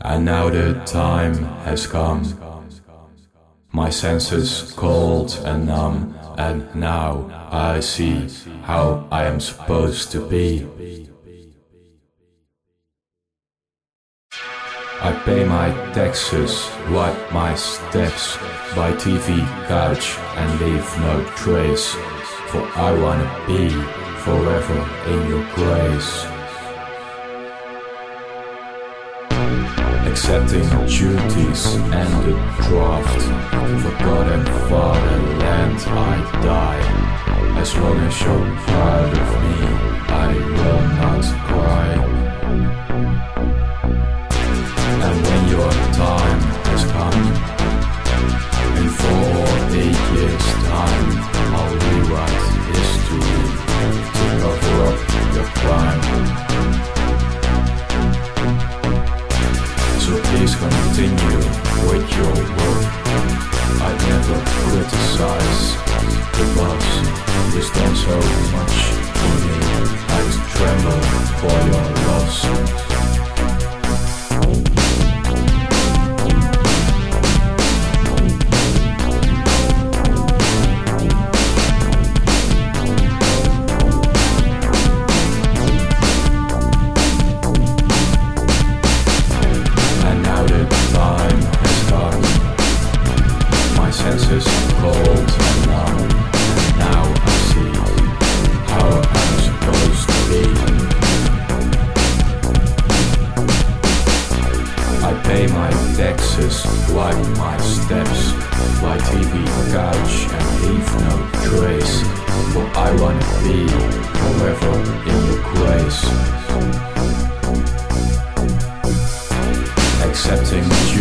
And now the time has come. My senses cold and numb, and now I see how I am supposed to be. I pay my taxes, wipe my steps by TV couch and leave no trace, for I wanna be forever in your grace. Accepting duties and the draft, forgotten fatherland I die. As long as you're proud of me, I will not cry. And when your time has come, in 4 or 8 years' time, I'll rewrite history to cover up your crime. So please continue with your work. I'd never criticize the boss. He's done so much for me. I'd tremble for your loss. Senses cold and numb, and now I see how I'm supposed to be. I pay my taxes, wipe my steps, by TV couch and leave no trace, for I wanna be forever in your grace. Accepting